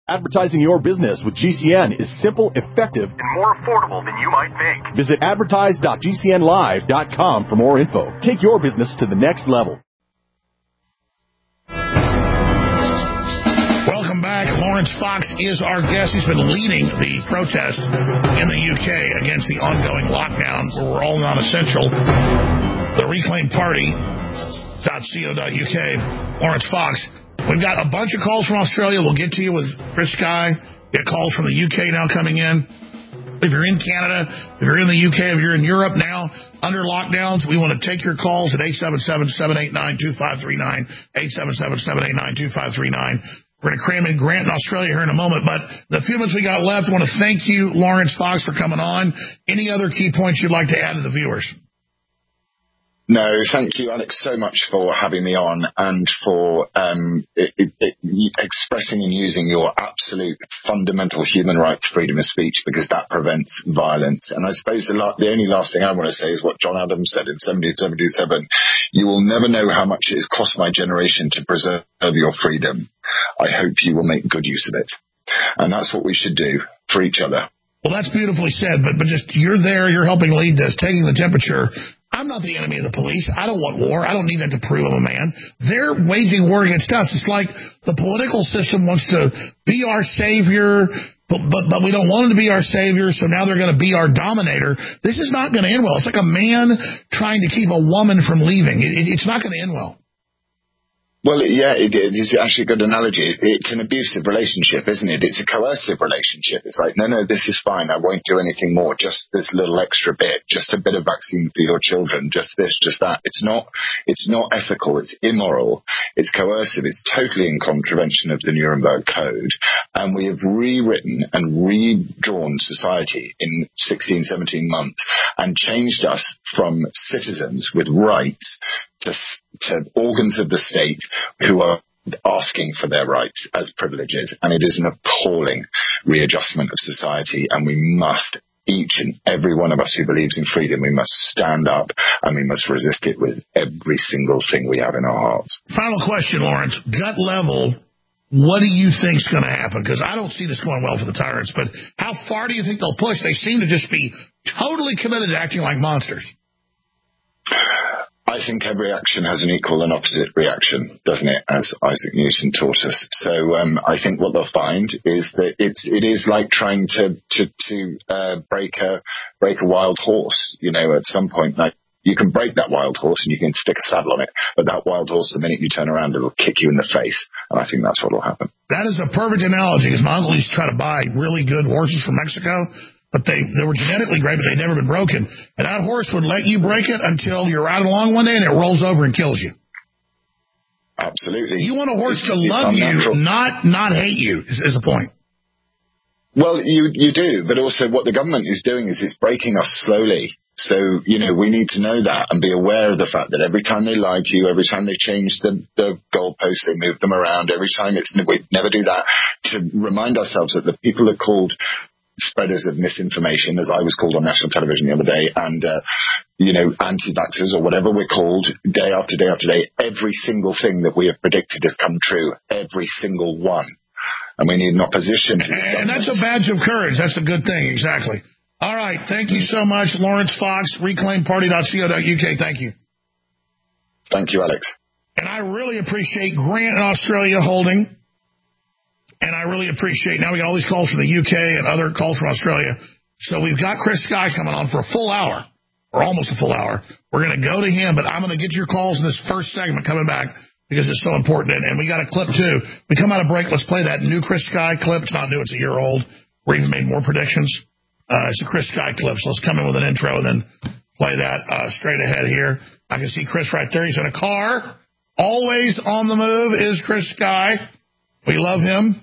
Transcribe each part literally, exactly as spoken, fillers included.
Advertising your business with G C N is simple, effective, and more affordable than you might think. Visit advertise dot g c n live dot com for more info. Take your business to the next level. Welcome back. Lawrence Fox is our guest. He's been leading the protest in the U K against the ongoing lockdown where we're all non-essential. The Reclaim Party dot co dot u k. Lawrence Fox. We've got a bunch of calls from Australia. We'll get to you with Chris Sky. Get calls from the U K now coming in. If you're in Canada, if you're in the U K, if you're in Europe now, under lockdowns, we want to take your calls at eight seven seven, seven eight nine, two five three nine, eight seven seven, seven eight nine, two five three nine. We're going to cram in Grant in Australia here in a moment, but the few minutes we got left, I want to thank you, Lawrence Fox, for coming on. Any other key points you'd like to add to the viewers? No, thank you, Alex, so much for having me on and for um, it, it, it, expressing and using your absolute fundamental human right to freedom of speech, because that prevents violence. And I suppose the, la- the only last thing I want to say is what John Adams said in seventeen seventy-seven. You will never know how much it has cost my generation to preserve your freedom. I hope you will make good use of it. And that's what we should do for each other. Well, that's beautifully said, but, but just you're there, you're helping lead this, taking the temperature. I'm not the enemy of the police. I don't want war. I don't need that to prove I'm a man. They're waging war against us. It's like the political system wants to be our savior, but but, but we don't want them to be our savior, so now they're going to be our dominator. This is not going to end well. It's like a man trying to keep a woman from leaving. It, it, it's not going to end well. Well, yeah, it, it is actually a good analogy. It, it's an abusive relationship, isn't it? It's a coercive relationship. It's like, no, no, this is fine. I won't do anything more. Just this little extra bit, just a bit of vaccine for your children, just this, just that. It's not, it's not ethical. It's immoral. It's coercive. It's totally in contravention of the Nuremberg Code. And we have rewritten and redrawn society in sixteen, seventeen months and changed us from citizens with rights to, to organs of the state who are asking for their rights as privileges. And it is an appalling readjustment of society, and we must, each and every one of us who believes in freedom, we must stand up and we must resist it with every single thing we have in our hearts. Final question, Lawrence. Gut level, what do you think is going to happen? Because I don't see this going well for the tyrants, but how far do you think they'll push? They seem to just be totally committed to acting like monsters. I think every action has an equal and opposite reaction, doesn't it, as Isaac Newton taught us. So um, I think what they'll find is that it's it is like trying to to, to uh, break a break a wild horse. You know, at some point, like you can break that wild horse and you can stick a saddle on it, but that wild horse, the minute you turn around, it'll kick you in the face. And I think that's what will happen. That is a perfect analogy, because my uncle used to try to buy really good horses from Mexico. But they, they were genetically great, but they'd never been broken. And that horse would let you break it until you're riding along one day and it rolls over and kills you. Absolutely. You want a horse it's, to it's love unnatural. you, not not hate you, is, is the point. Well, you, you do, but also what the government is doing is it's breaking us slowly. So, you know, we need to know that and be aware of the fact that every time they lie to you, every time they change the, the goalposts, they move them around, every time it's, we never do that, to remind ourselves that the people are called spreaders of misinformation, as I was called on national television the other day, and, uh, you know, anti-vaxxers or whatever we're called, day after day after day, every single thing that we have predicted has come true, every single one. And we need an opposition to this. And that's a badge of courage. That's a good thing, exactly. All right, thank you so much, Lawrence Fox, reclaim party dot co dot u k. Thank you. Thank you, Alex. And I really appreciate Grant in Australia holding. And I really appreciate, now we got all these calls from the U K and other calls from Australia. So we've got Chris Sky coming on for a full hour, or almost a full hour. We're going to go to him, but I'm going to get your calls in this first segment coming back because it's so important. And, and we got a clip, too. We come out of break, let's play that new Chris Sky clip. It's not new, it's a year old. We even made more predictions. Uh, it's a Chris Sky clip, so let's come in with an intro and then play that uh, straight ahead here. I can see Chris right there. He's in a car. Always on the move is Chris Sky. We love him.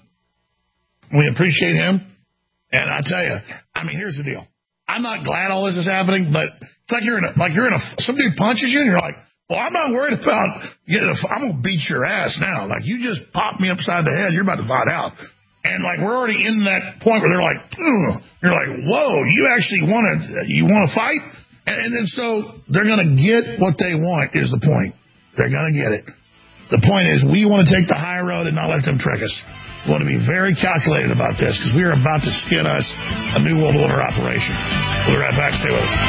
We appreciate him. And I tell you, I mean, here's the deal. I'm not glad all this is happening, but it's like you're in a, like you're in a, some dude punches you and you're like, well, I'm not worried about getting a, I'm going to beat your ass now. Like, you just popped me upside the head. You're about to find out. And like, we're already in that point where they're like, ugh. You're like, whoa, you actually want to, you want to fight? And, and then so they're going to get what they want is the point. They're going to get it. The point is we want to take the high road and not let them trick us. You want to be very calculated about this because we are about to skin us a New World Order operation. We'll be right back. Stay with us.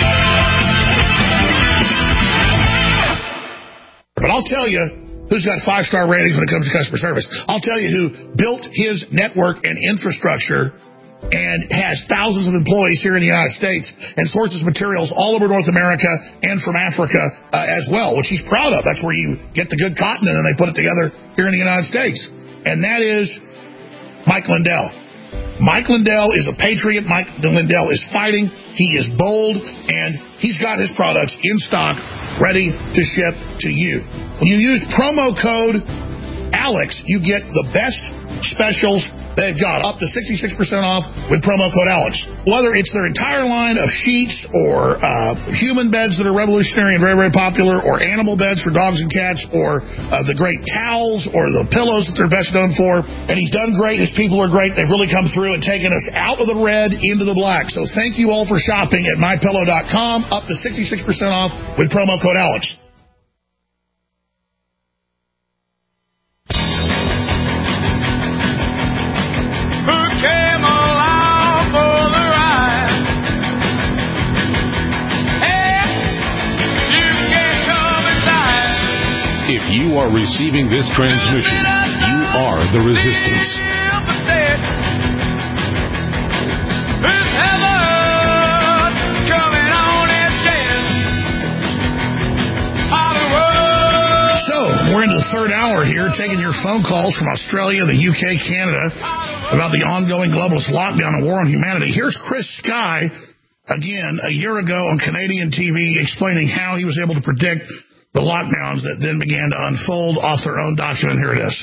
But I'll tell you who's got five-star ratings when it comes to customer service. I'll tell you who built his network and infrastructure and has thousands of employees here in the United States and sources materials all over North America and from Africa uh, as well, which he's proud of. That's where you get the good cotton and then they put it together here in the United States. And that is Mike Lindell. Mike Lindell is a patriot. Mike Lindell is fighting. He is bold, and he's got his products in stock, ready to ship to you. When you use promo code Alex, you get the best specials they've got, up to sixty-six percent off with promo code Alex. Whether it's their entire line of sheets or uh, human beds that are revolutionary and very, very popular, or animal beds for dogs and cats, or uh, the great towels or the pillows that they're best known for. And he's done great. His people are great. They've really come through and taken us out of the red into the black. So thank you all for shopping at my pillow dot com, up to sixty-six percent off with promo code Alex. If you are receiving this transmission, you are the resistance. So, we're into the third hour here, taking your phone calls from Australia, the U K, Canada, about the ongoing globalist lockdown and war on humanity. Here's Chris Sky, again, a year ago on Canadian T V, explaining how he was able to predict the lockdowns that then began to unfold off their own document. Here it is.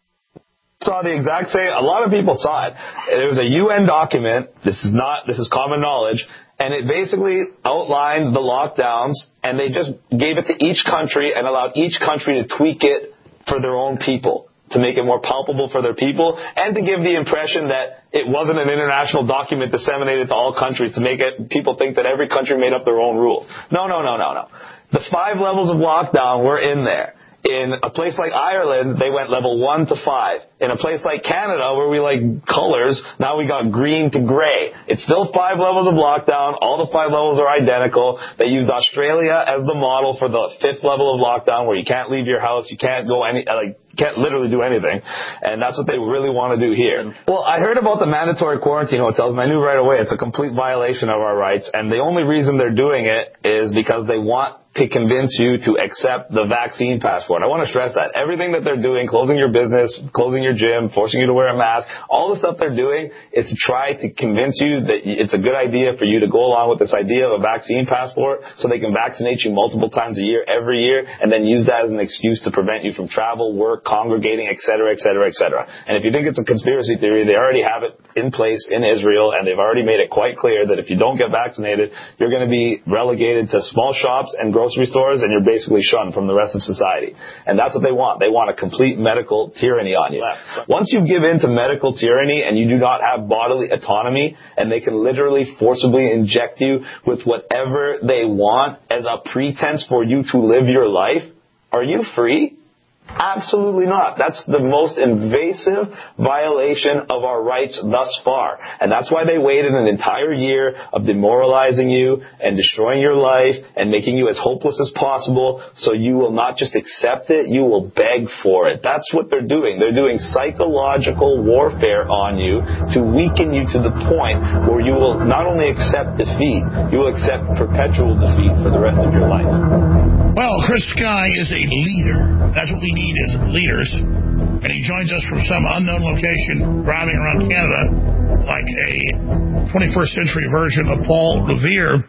Saw the exact same. A lot of people saw it. It was a U N document. This is not, this is common knowledge. And it basically outlined the lockdowns, and they just gave it to each country and allowed each country to tweak it for their own people, to make it more palpable for their people, and to give the impression that it wasn't an international document disseminated to all countries to make it, people think that every country made up their own rules. No, no, no, no, no. The five levels of lockdown were in there. In a place like Ireland, they went level one to five. In a place like Canada, where we like colors, now we got green to gray. It's still five levels of lockdown. All the five levels are identical. They used Australia as the model for the fifth level of lockdown, where you can't leave your house, you can't go any, like, can't literally do anything. And that's what they really want to do here. Well, I heard about the mandatory quarantine hotels, and I knew right away it's a complete violation of our rights. And the only reason they're doing it is because they want to convince you to accept the vaccine passport. I want to stress that. Everything that they're doing, closing your business, closing your gym, forcing you to wear a mask, all the stuff they're doing is to try to convince you that it's a good idea for you to go along with this idea of a vaccine passport so they can vaccinate you multiple times a year, every year, and then use that as an excuse to prevent you from travel, work, congregating, et cetera, et cetera, et cetera. And if you think it's a conspiracy theory, they already have it in place in Israel, and they've already made it quite clear that if you don't get vaccinated, you're going to be relegated to small shops and grocery stores, and you're basically shunned from the rest of society. And that's what they want. They want a complete medical tyranny on you. Once you give in to medical tyranny and you do not have bodily autonomy, and they can literally forcibly inject you with whatever they want as a pretense for you to live your life, are you free? Absolutely not. That's the most invasive violation of our rights thus far. And that's why they waited an entire year of demoralizing you and destroying your life and making you as hopeless as possible, so you will not just accept it, you will beg for it. That's what they're doing. They're doing psychological warfare on you to weaken you to the point where you will not only accept defeat, you will accept perpetual defeat for the rest of your life. Well, Chris Sky is a leader. That's what we need is leaders. And he joins us from some unknown location driving around Canada like a twenty-first century version of Paul Revere.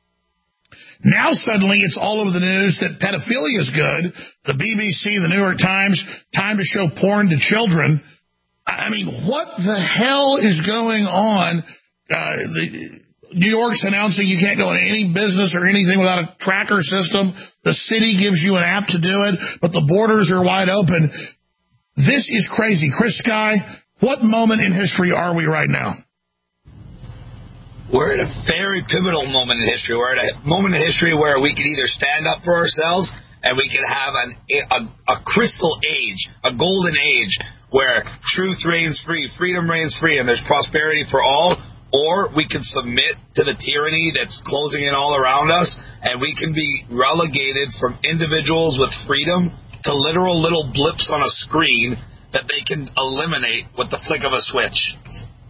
Now suddenly it's all over the news that pedophilia is good. The B B C, the New York Times, time to show porn to children. I mean, what the hell is going on? Uh, the... New York's announcing you can't go into any business or anything without a tracker system. The city gives you an app to do it, but the borders are wide open. This is crazy. Chris Sky, what moment in history are we right now? We're at a very pivotal moment in history. We're at a moment in history where we can either stand up for ourselves and we can have an, a, a crystal age, a golden age, where truth reigns free, freedom reigns free, and there's prosperity for all, or we can submit to the tyranny that's closing in all around us, and we can be relegated from individuals with freedom to literal little blips on a screen that they can eliminate with the flick of a switch.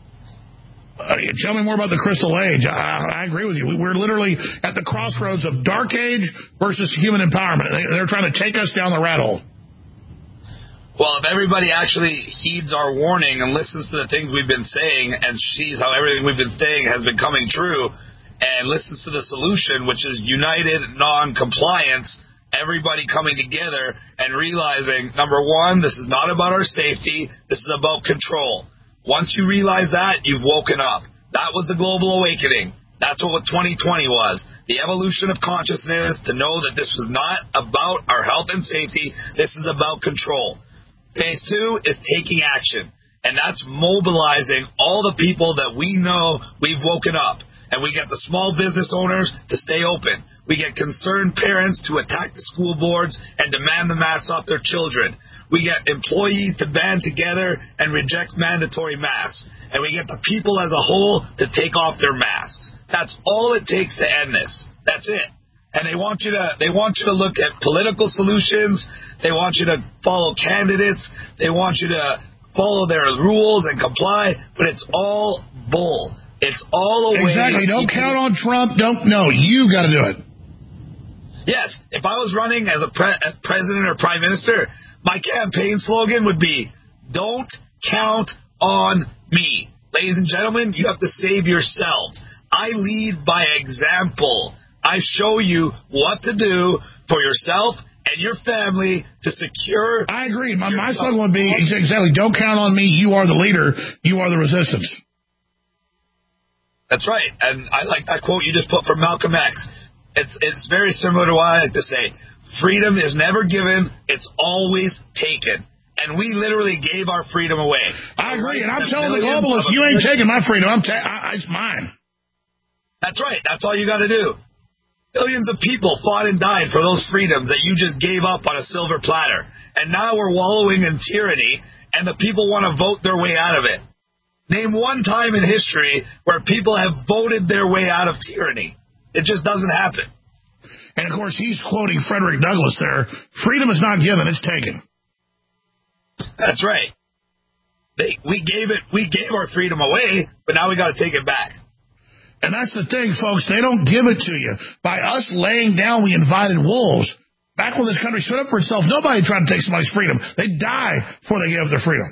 Uh, tell me more about the Crystal Age. I, I agree with you. We, we're literally at the crossroads of Dark Age versus human empowerment. They, they're trying to take us down the rat hole. Well, if everybody actually heeds our warning and listens to the things we've been saying and sees how everything we've been saying has been coming true and listens to the solution, which is united non-compliance, everybody coming together and realizing, number one, this is not about our safety. This is about control. Once you realize that, you've woken up. That was the global awakening. That's what twenty twenty was. The evolution of consciousness to know that this was not about our health and safety. This is about control. Phase two is taking action. And that's mobilizing all the people that we know we've woken up. And we get the small business owners to stay open. We get concerned parents to attack the school boards and demand the masks off their children. We get employees to band together and reject mandatory masks. And we get the people as a whole to take off their masks. That's all it takes to end this. That's it. And they want you to they want you to look at political solutions. They want you to follow candidates. They want you to follow their rules and comply. But it's all bull. It's all a way. Exactly. Don't count on Trump. Don't. No, you got to do it. Yes. If I was running as a pre- as president or prime minister, my campaign slogan would be, don't count on me. Ladies and gentlemen, you have to save yourselves. I lead by example. I show you what to do for yourself and your family to secure. I agree. My, my slogan would be exactly, don't count on me. You are the leader. You are the resistance. That's right. And I like that quote you just put from Malcolm X. It's it's very similar to what I like to say. Freedom is never given. It's always taken. And we literally gave our freedom away. I agree. And I'm telling the globalists, you ain't taking my freedom. I'm ta- I, it's mine. That's right. That's all you got to do. Billions of people fought and died for those freedoms that you just gave up on a silver platter. And now we're wallowing in tyranny, and the people want to vote their way out of it. Name one time in history where people have voted their way out of tyranny. It just doesn't happen. And, of course, he's quoting Frederick Douglass there. Freedom is not given, it's taken. That's right. They, we gave it. We gave our freedom away, but now we got to take it back. And that's the thing, folks. They don't give it to you. By us laying down, we invited wolves. Back when this country stood up for itself, nobody tried to take somebody's freedom. They die before they gave up their freedom.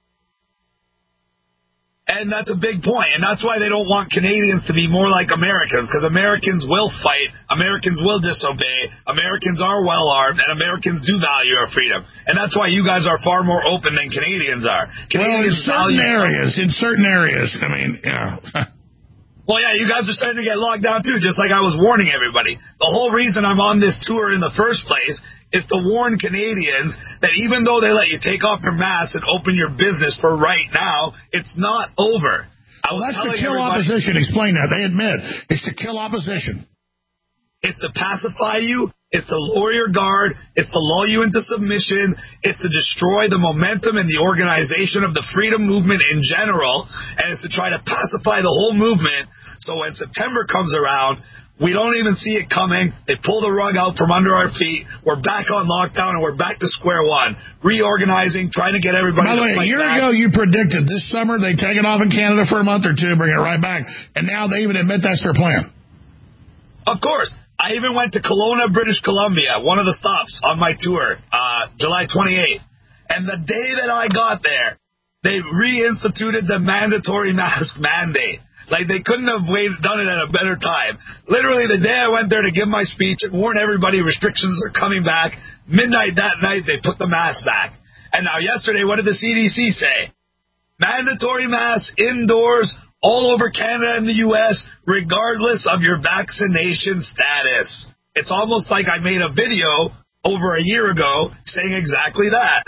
And that's a big point. And that's why they don't want Canadians to be more like Americans, because Americans will fight, Americans will disobey, Americans are well-armed, and Americans do value our freedom. And that's why you guys are far more open than Canadians are. Canadians well, in certain value areas, in certain areas, I mean, yeah. Well, yeah, you guys are starting to get locked down, too, just like I was warning everybody. The whole reason I'm on this tour in the first place is to warn Canadians that even though they let you take off your mask and open your business for right now, it's not over. I well, that's to kill opposition. Explain that. They admit it's to kill opposition. It's to pacify you. It's to lower your guard. It's to lull you into submission. It's to destroy the momentum and the organization of the freedom movement in general. And it's to try to pacify the whole movement. So when September comes around, we don't even see it coming. They pull the rug out from under our feet. We're back on lockdown, and we're back to square one. Reorganizing, trying to get everybody By the to way, fight a year back. ago, you predicted this summer they take it off in Canada for a month or two, bring it right back. And now they even admit that's their plan. Of course. I even went to Kelowna, British Columbia, one of the stops on my tour, uh, July twenty-eighth. And the day that I got there, they reinstituted the mandatory mask mandate. Like, they couldn't have waited, done it at a better time. Literally, the day I went there to give my speech and warn everybody restrictions are coming back, midnight that night, they put the mask back. And now yesterday, what did the C D C say? Mandatory masks indoors all over Canada and the U S, regardless of your vaccination status. It's almost like I made a video over a year ago saying exactly that.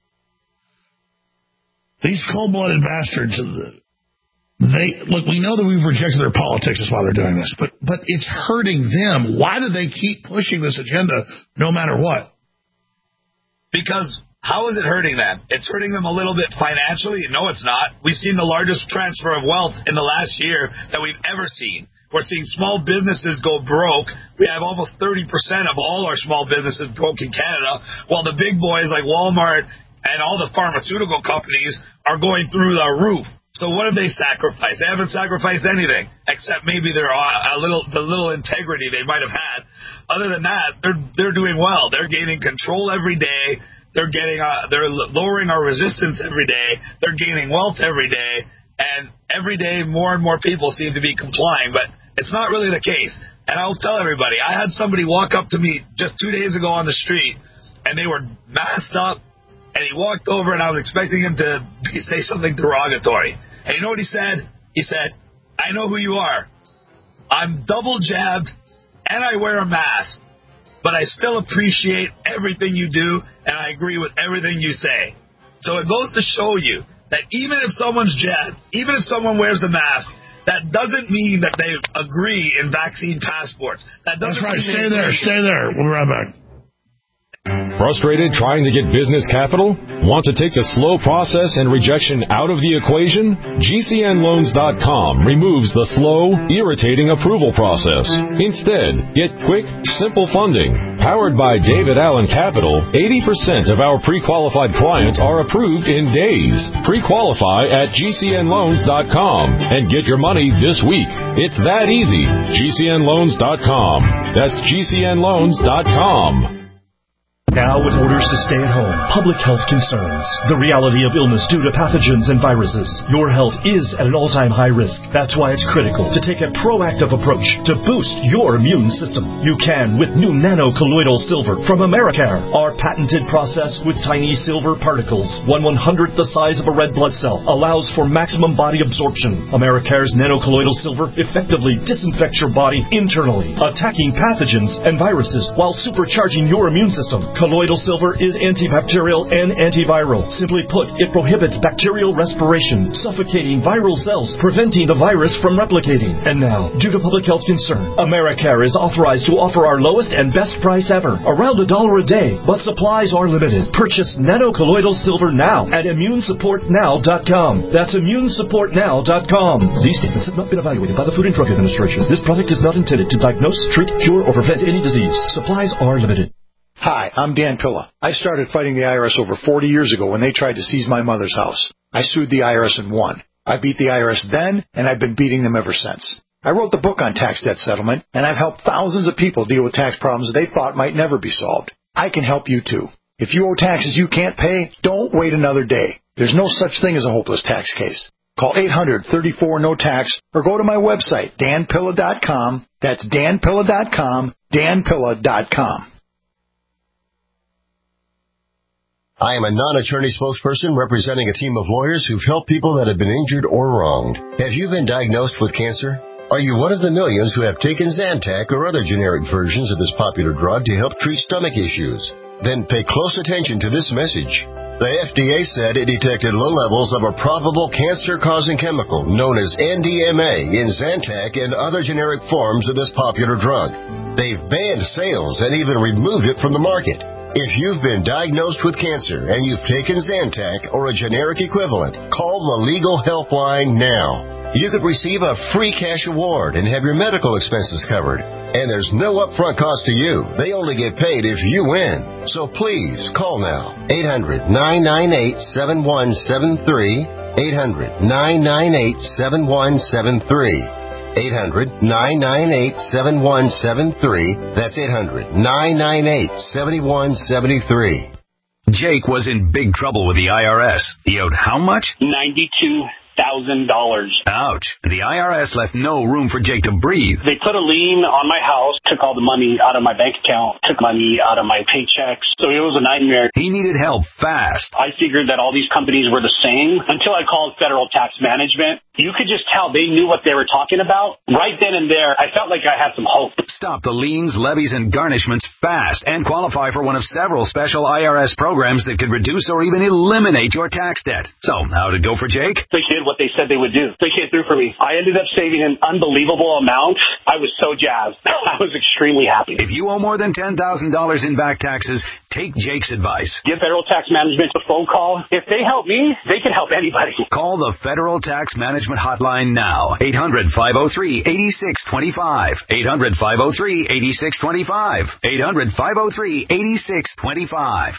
These cold-blooded bastards, they look, we know that we've rejected their politics is why they're doing this, but but it's hurting them. Why do they keep pushing this agenda no matter what? Because How is it hurting them? It's hurting them a little bit financially. No, it's not. We've seen the largest transfer of wealth in the last year that we've ever seen. We're seeing small businesses go broke. We have almost thirty percent of all our small businesses broke in Canada, while the big boys like Walmart and all the pharmaceutical companies are going through the roof. So what have they sacrificed? They haven't sacrificed anything, except maybe their a little the little integrity they might have had. Other than that, they're they're doing well. They're gaining control every day. They're getting, uh, they're lowering our resistance every day. They're gaining wealth every day, and every day more and more people seem to be complying. But it's not really the case. And I'll tell everybody, I had somebody walk up to me just two days ago on the street, and they were masked up, and he walked over, and I was expecting him to say something derogatory. And you know what he said? He said, "I know who you are. I'm double jabbed, and I wear a mask. But I still appreciate everything you do, and I agree with everything you say." So it goes to show you that even if someone's jabbed, even if someone wears the mask, that doesn't mean that they agree in vaccine passports. That doesn't That's right. mean Stay there. Stay there. We'll be right back. Frustrated trying to get business capital? Want to take the slow process and rejection out of the equation? G C N loans dot com removes the slow, irritating approval process. Instead, get quick, simple funding. Powered by David Allen Capital, eighty percent of our pre-qualified clients are approved in days. Pre-qualify at G C N loans dot com and get your money this week. It's that easy. G C N loans dot com. That's G C N loans dot com. Now, with orders to stay at home, public health concerns, the reality of illness due to pathogens and viruses, your health is at an all-time high risk. That's why it's critical to take a proactive approach to boost your immune system. You can with new nano-colloidal silver from Americare. Our patented process with tiny silver particles, one one-hundredth the size of a red blood cell, allows for maximum body absorption. Americare's nano-colloidal silver effectively disinfects your body internally, attacking pathogens and viruses while supercharging your immune system. Colloidal silver is antibacterial and antiviral. Simply put, it prohibits bacterial respiration, suffocating viral cells, preventing the virus from replicating. And now, due to public health concern, Americare is authorized to offer our lowest and best price ever, around a dollar a day, but supplies are limited. Purchase nano-colloidal silver now at immune support now dot com. That's immune support now dot com. These statements have not been evaluated by the Food and Drug Administration. This product is not intended to diagnose, treat, cure, or prevent any disease. Supplies are limited. Hi, I'm Dan Pilla. I started fighting the I R S over forty years ago when they tried to seize my mother's house. I sued the I R S and won. I beat the I R S then, and I've been beating them ever since. I wrote the book on tax debt settlement, and I've helped thousands of people deal with tax problems they thought might never be solved. I can help you too. If you owe taxes you can't pay, don't wait another day. There's no such thing as a hopeless tax case. Call eight hundred, thirty-four, no tax or go to my website, dan pilla dot com. That's dan pilla dot com, dan pilla dot com. I am a non-attorney spokesperson representing a team of lawyers who've helped people that have been injured or wronged. Have you been diagnosed with cancer? Are you one of the millions who have taken Zantac or other generic versions of this popular drug to help treat stomach issues? Then pay close attention to this message. The F D A said it detected low levels of a probable cancer-causing chemical known as N D M A in Zantac and other generic forms of this popular drug. They've banned sales and even removed it from the market. If you've been diagnosed with cancer and you've taken Zantac or a generic equivalent, call the Legal Helpline now. You could receive a free cash award and have your medical expenses covered. And there's no upfront cost to you. They only get paid if you win. So please, call now. eight hundred, nine nine eight, seven one seven three. eight hundred, nine nine eight, seven one seven three. eight hundred, nine nine eight, seven one seven three. That's eight hundred, nine nine eight, seven one seven three. Jake was in big trouble with the I R S. He owed how much? ninety-two thousand dollars. Ouch. The I R S left no room for Jake to breathe. They put a lien on my house, took all the money out of my bank account, took money out of my paychecks. So it was a nightmare. He needed help fast. I figured that all these companies were the same until I called Federal Tax Management. You could just tell they knew what they were talking about. Right then and there, I felt like I had some hope. Stop the liens, levies, and garnishments fast and qualify for one of several special I R S programs that could reduce or even eliminate your tax debt. So, how'd it go for Jake? The kid did what they said they would do. They came through for me. I ended up saving an unbelievable amount. I was so jazzed. I was extremely happy. If you owe more than ten thousand dollars in back taxes, take Jake's advice. Give Federal Tax Management a phone call. If they help me, they can help anybody. Call the Federal Tax Management Hotline now. eight hundred, five oh three, eight six two five. eight hundred, five oh three, eight six two five. eight hundred, five oh three, eight six two five.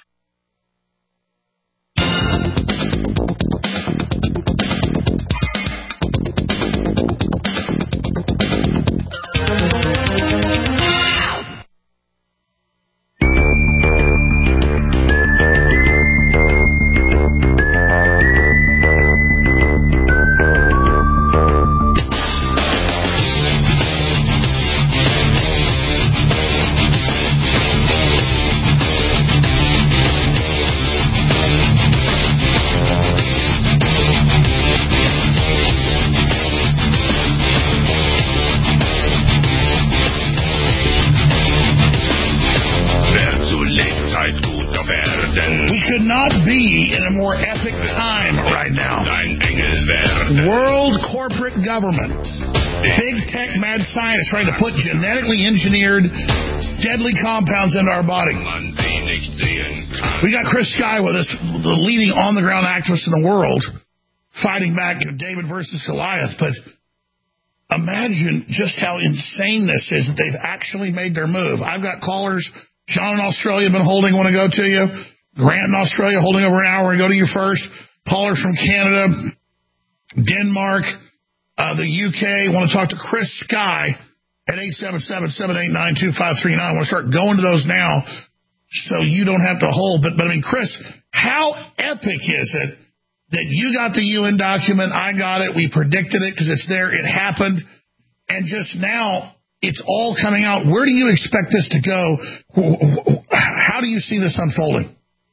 World corporate government, big tech, mad science trying to put genetically engineered deadly compounds into our body. We got Chris Sky with us, the leading on-the-ground activist in the world, fighting back, you know, David versus Goliath. But imagine just how insane this is that they've actually made their move. I've got callers. John in Australia been holding, want to go to you. Grant in Australia holding over an hour and go to you first. Callers from Canada, Denmark, uh, the U K. Want to talk to Chris Sky at eight seven seven, seven eight nine, two five three nine. I want to start going to those now so you don't have to hold. But, but I mean, Chris, how epic is it that you got the U N document, I got it, we predicted it because it's there, it happened, and just now it's all coming out. Where do you expect this to go? How do you see this unfolding?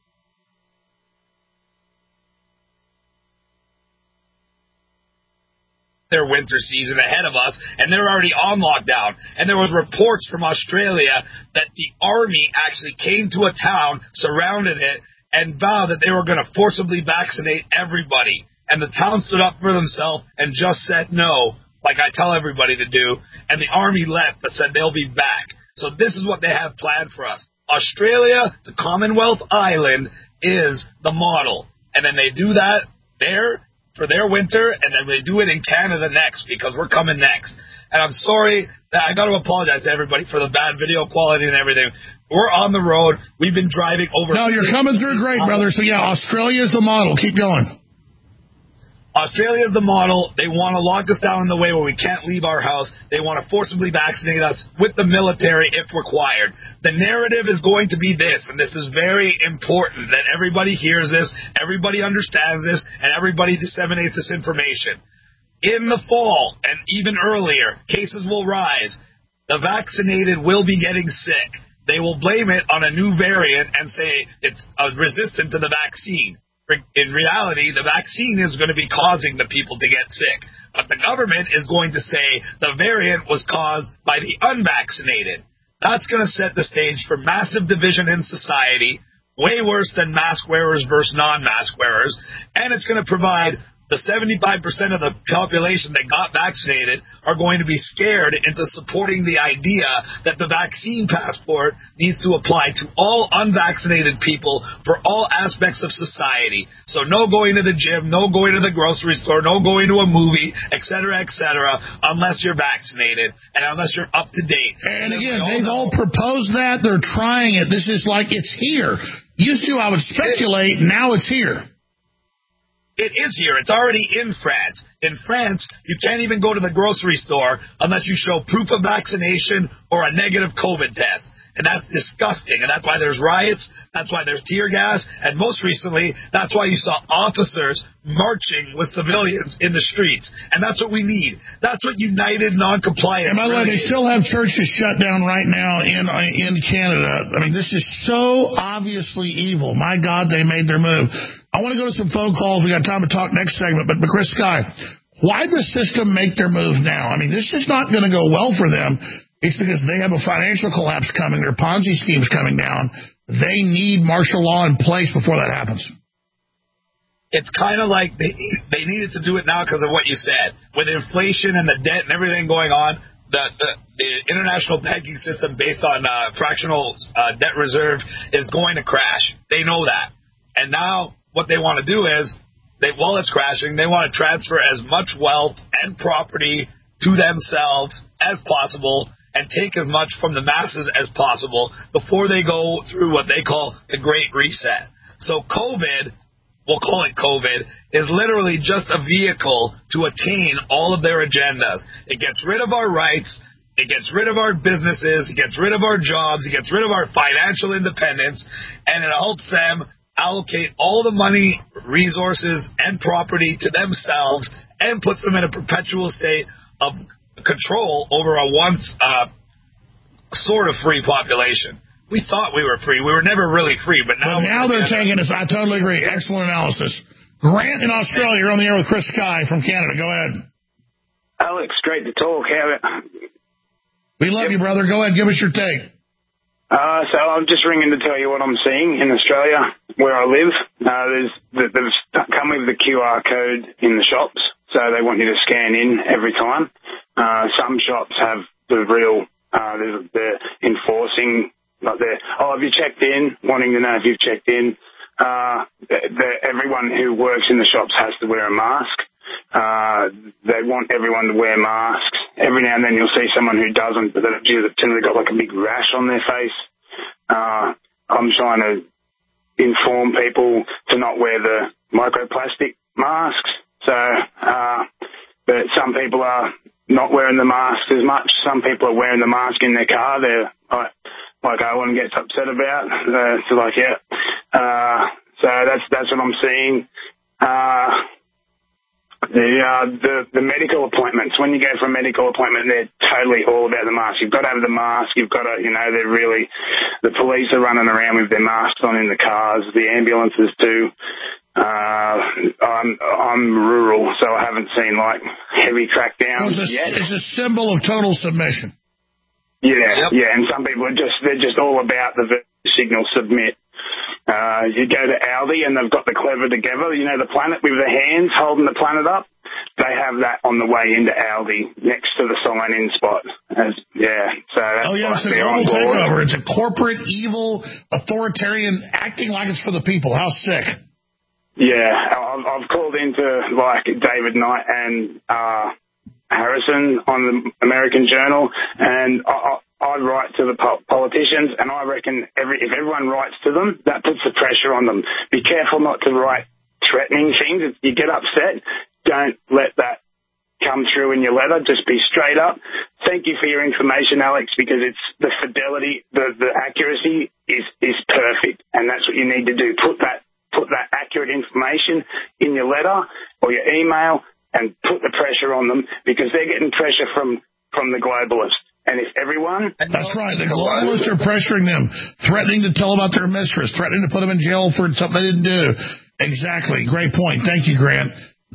Their winter season ahead of us, and they're already on lockdown. And there was reports from Australia that the army actually came to a town, surrounded it, and vowed that they were going to forcibly vaccinate everybody. And the town stood up for themselves and just said no, like I tell everybody to do. And the army left, but said they'll be back. So this is what they have planned for us. Australia, the Commonwealth Island, is the model. And then they do that there for their winter, and then they do it in Canada next, because we're coming next. And I'm sorry, that I got to apologize to everybody for the bad video quality and everything. We're on the road. We've been driving over... No, you're coming through great, brother. So, yeah, Australia's the model. Keep going. Australia is the model. They want to lock us down in the way where we can't leave our house. They want to forcibly vaccinate us with the military if required. The narrative is going to be this, and this is very important that everybody hears this, everybody understands this, and everybody disseminates this information. In the fall, and even earlier, cases will rise. The vaccinated will be getting sick. They will blame it on a new variant and say it's uh, resistant to the vaccine. In reality, the vaccine is going to be causing the people to get sick. But the government is going to say the variant was caused by the unvaccinated. That's going to set the stage for massive division in society, way worse than mask wearers versus non-mask wearers. And it's going to provide the seventy-five percent of the population that got vaccinated are going to be scared into supporting the idea that the vaccine passport needs to apply to all unvaccinated people for all aspects of society. So no going to the gym, no going to the grocery store, no going to a movie, et cetera, et cetera, unless you're vaccinated and unless you're up to date. And again, they've all proposed that. They're trying it. This is like it's here. Used to, I would speculate. Now it's here. It is here. It's already in France. In France, you can't even go to the grocery store unless you show proof of vaccination or a negative COVID test. And that's disgusting. And that's why there's riots. That's why there's tear gas. And most recently, that's why you saw officers marching with civilians in the streets. And that's what we need. That's what united non-compliance. And by the way, they still have churches shut down right now in in Canada. I mean, this is so obviously evil. My God, they made their move. I want to go to some phone calls. We got time to talk next segment. But, but Chris Sky, why did the system make their move now? I mean, this is not going to go well for them. It's because they have a financial collapse coming. Their Ponzi scheme's coming down. They need martial law in place before that happens. it's kind of like they, they needed to do it now because of what you said. With inflation and the debt and everything going on, the, the, the international banking system based on uh, fractional uh, debt reserve is going to crash. They know that. And now what they want to do is, they, while it's crashing, they want to transfer as much wealth and property to themselves as possible and take as much from the masses as possible before they go through what they call the Great Reset. So COVID, we'll call it COVID, is literally just a vehicle to attain all of their agendas. It gets rid of our rights, it gets rid of our businesses, it gets rid of our jobs, it gets rid of our financial independence, and it helps them allocate all the money, resources, and property to themselves and puts them in a perpetual state of control over a once uh, sort of free population. We thought we were free. We were never really free, but now, but now they're taking us. I totally agree. Excellent analysis. Grant in Australia, you're on the air with Chris Sky from Canada. Go ahead. Alex, great to talk. How we love yep. you, brother. Go ahead. Give us your take. Uh, so I'm just ringing to tell you what I'm seeing in Australia, where I live. Uh, there's, they've come with the Q R code in the shops, so they want you to scan in every time. Uh, some shops have the real, uh, they're, they're enforcing, like they're, oh, have you checked in? Wanting to know if you've checked in. Uh, everyone who works in the shops has to wear a mask. Uh, they want everyone to wear masks. Every now and then you'll see someone who doesn't, but they've generally got like a big rash on their face. Uh, I'm trying to inform people to not wear the microplastic masks. So, uh, but some people are not wearing the masks as much. Some people are wearing the mask in their car. They're like, like Owen gets upset about. Uh, so like, yeah. Uh, so that's, that's what I'm seeing. Uh, The, uh, the, the medical appointments, when you go for a medical appointment, they're totally all about the mask. You've got to have the mask. You've got to, you know, they're really, the police are running around with their masks on in the cars, the ambulances too. Uh, I'm, I'm rural, so I haven't seen like heavy crackdowns well, it's a, yet. It's a symbol of total submission. Yeah, yep. yeah, and some people are just, they're just all about the signal submit. Uh, you go to Aldi and they've got the Clever Together, you know, the planet with the hands holding the planet up. They have that on the way into Aldi next to the sign-in spot. As, yeah, so that's oh, yeah, like it's a global takeover. It's a corporate, evil, authoritarian, acting like it's for the people. How sick. Yeah, I've, I've called into, like, David Knight and uh, Harrison on the American Journal, and I, I I write to the politicians, and I reckon every, if everyone writes to them, that puts the pressure on them. Be careful not to write threatening things. If you get upset, don't let that come through in your letter. Just be straight up. Thank you for your information, Alex, because it's the fidelity, the, the accuracy is, is perfect, and that's what you need to do. Put that, put that accurate information in your letter or your email and put the pressure on them, because they're getting pressure from, from the globalists. And if everyone... That's right. The globalists are pressuring them, threatening to tell about their mistress, threatening to put them in jail for something they didn't do. Exactly. Great point. Thank you, Grant.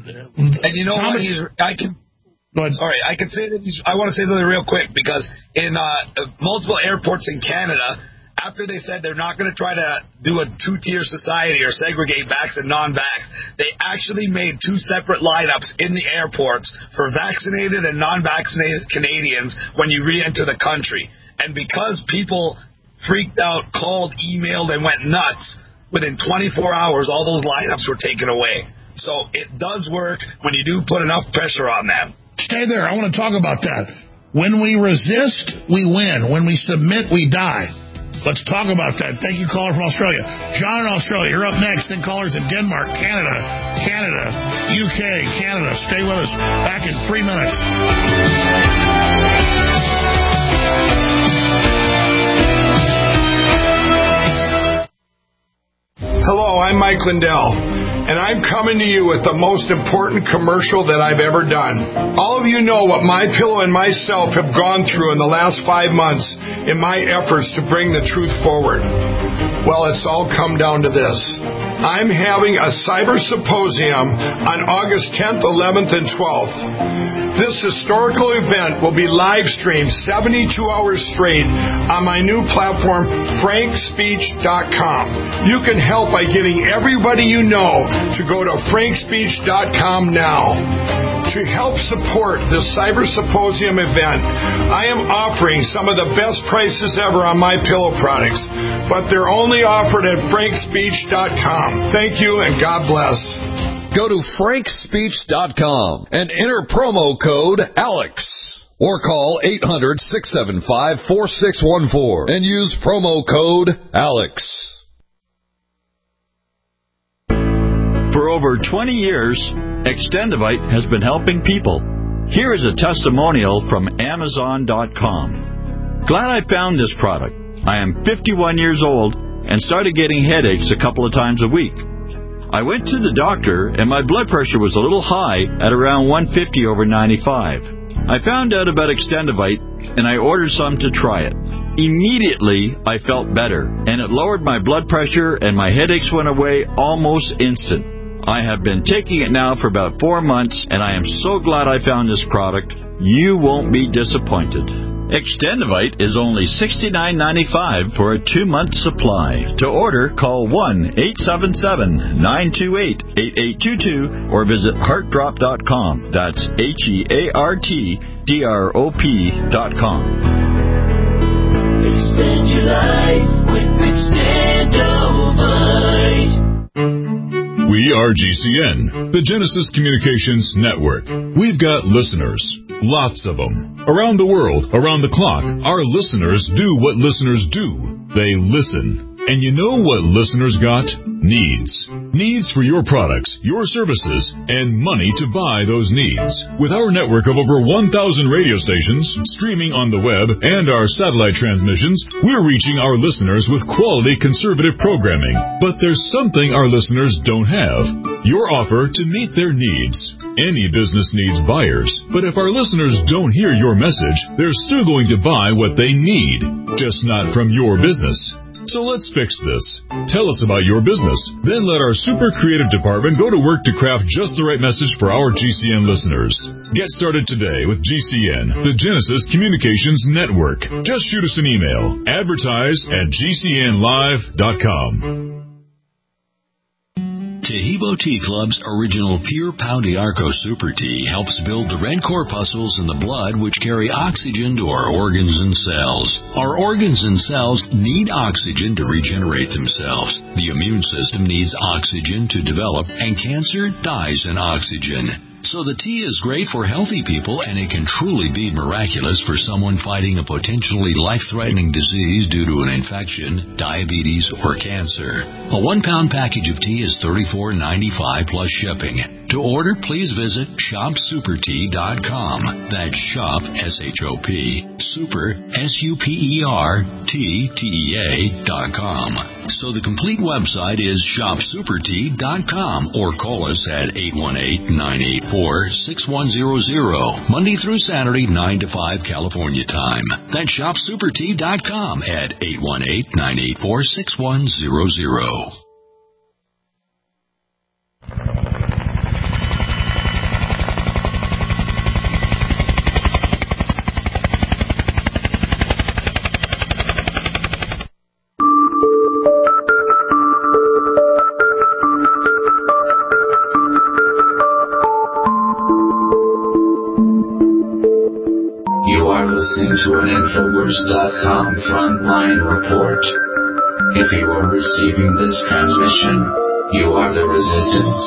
And you know Thomas, what? I can... Sorry, I can say that. I want to say something real quick, because in uh, multiple airports in Canada, after they said they're not going to try to do a two-tier society or segregate vax and non-vax, they actually made two separate lineups in the airports for vaccinated and non-vaccinated Canadians when you re-enter the country. And because people freaked out, called, emailed, and went nuts, within twenty-four hours, all those lineups were taken away. So it does work when you do put enough pressure on them. Stay there. I want to talk about that. When we resist, we win. When we submit, we die. Let's talk about that. Thank you, caller from Australia. John in Australia, you're up next. Then callers in Denmark, Canada, Canada, U K, Canada. Stay with us. Back in three minutes. Hello, I'm Mike Lindell, and I'm coming to you with the most important commercial that I've ever done. All of you know what MyPillow and myself have gone through in the last five months in my efforts to bring the truth forward. Well, it's all come down to this. I'm having a cyber symposium on August tenth, eleventh, and twelfth. This historical event will be live streamed seventy-two hours straight on my new platform, frank speech dot com. You can help by giving everybody you know to go to frank speech dot com now. To help support this Cyber Symposium event, I am offering some of the best prices ever on my pillow products, but they're only offered at frank speech dot com. Thank you and God bless. Go to frank speech dot com and enter promo code ALEX. Or call eight hundred, six seven five, four six one four and use promo code ALEX. For over twenty years, Extendivite has been helping people. Here is a testimonial from Amazon dot com. Glad I found this product. I am fifty-one years old and started getting headaches a couple of times a week. I went to the doctor and my blood pressure was a little high at around one fifty over ninety-five. I found out about Extendivite and I ordered some to try it. Immediately, I felt better, and it lowered my blood pressure and my headaches went away almost instant. I have been taking it now for about four months, and I am so glad I found this product. You won't be disappointed. Extendivite is only sixty-nine ninety-five for a two-month supply. To order, call one eight seven seven, nine two eight, eight eight two two or visit heart drop dot com. That's H E A R T D R O P dot com. Extend your life with Extendivite. We are G C N, the Genesis Communications Network. We've got listeners, lots of them. Around the world, around the clock, our listeners do what listeners do. They listen. And you know what listeners got? Needs. Needs for your products, your services, and money to buy those needs. With our network of over one thousand radio stations, streaming on the web, and our satellite transmissions, we're reaching our listeners with quality conservative programming. But there's something our listeners don't have. Your offer to meet their needs. Any business needs buyers, but if our listeners don't hear your message, they're still going to buy what they need, just not from your business. So let's fix this. Tell us about your business. Then let our super creative department go to work to craft just the right message for our G C N listeners. Get started today with G C N, the Genesis Communications Network. Just shoot us an email. Advertise at G C N live dot com. Taheebo Tea Club's original Pure Pau d'Arco Super Tea helps build the red corpuscles in the blood which carry oxygen to our organs and cells. Our organs and cells need oxygen to regenerate themselves. The immune system needs oxygen to develop, and cancer dies in oxygen. So the tea is great for healthy people, and it can truly be miraculous for someone fighting a potentially life-threatening disease due to an infection, diabetes, or cancer. A one-pound package of tea is thirty-four ninety-five plus shipping. To order, please visit shop super tea dot com. That's shop, S H O P, super, S U P E R, T, T E A dot com. So the complete website is shop super tea dot com, or call us at eight one eight, nine eight four, six one zero zero, Monday through Saturday, nine to five California time. That's shop super tea dot com at eight one eight, nine eight four, six one zero zero. Listening to an Infowars dot com frontline report. If you are receiving this transmission, you are the resistance.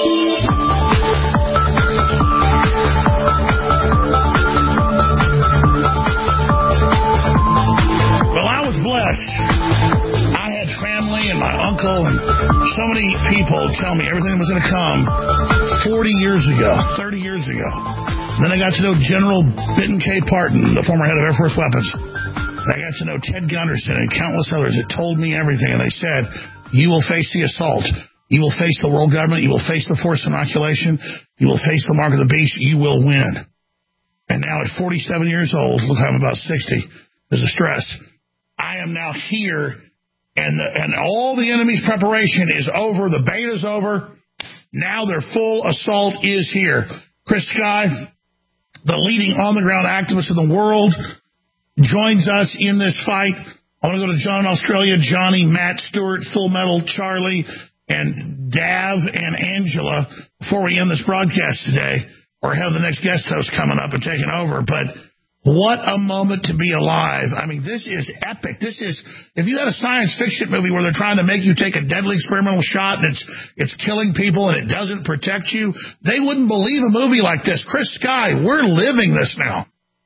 Well, I was blessed. I had family and my uncle and so many people tell me everything was going to come forty years ago, thirty years ago. Then I got to know General Benton K. Parton, the former head of Air Force Weapons. And I got to know Ted Gunderson and countless others that told me everything. And they said, you will face the assault. You will face the world government. You will face the forced inoculation. You will face the mark of the beast. You will win. And now at forty-seven years old, look, I'm about sixty. There's a stress. I am now here, and the, and all the enemy's preparation is over. The beta's over. Now their full assault is here. Chris Sky, the leading on-the-ground activist in the world, joins us in this fight. I want to go to John in Australia, Johnny, Matt Stewart, Full Metal, Charlie, and Dav and Angela, before we end this broadcast today, or have the next guest host coming up and taking over, but what a moment to be alive. I mean, this is epic. This is, if you had a science fiction movie where they're trying to make you take a deadly experimental shot and it's it's killing people and it doesn't protect you, they wouldn't believe a movie like this. Chris Sky, we're living this now.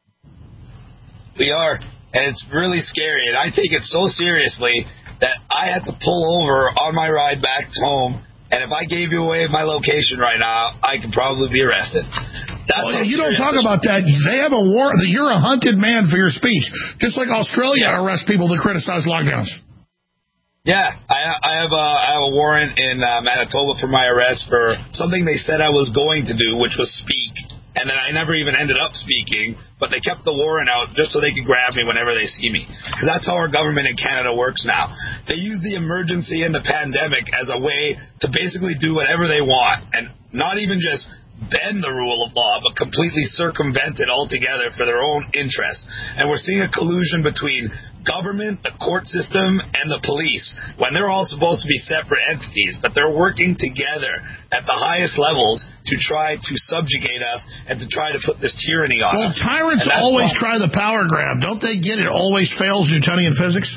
We are, and it's really scary, and I take it so seriously that I had to pull over on my ride back home, and if I gave you away my location right now, I could probably be arrested. That's oh, yeah, you don't talk about that. They have a war. You're a hunted man for your speech, just like Australia arrests people that criticize lockdowns. Yeah, I, I have a I have a warrant in uh, Manitoba for my arrest for something they said I was going to do, which was speak, and then I never even ended up speaking. But they kept the warrant out just so they could grab me whenever they see me, because that's how our government in Canada works now. They use the emergency and the pandemic as a way to basically do whatever they want, and not even just bend the rule of law, but completely circumvent it altogether for their own interests. And we're seeing a collusion between government, the court system, and the police, when they're all supposed to be separate entities, but they're working together at the highest levels to try to subjugate us and to try to put this tyranny on well, us. Well, tyrants always why. try the power grab. Don't they get it always fails Newtonian physics?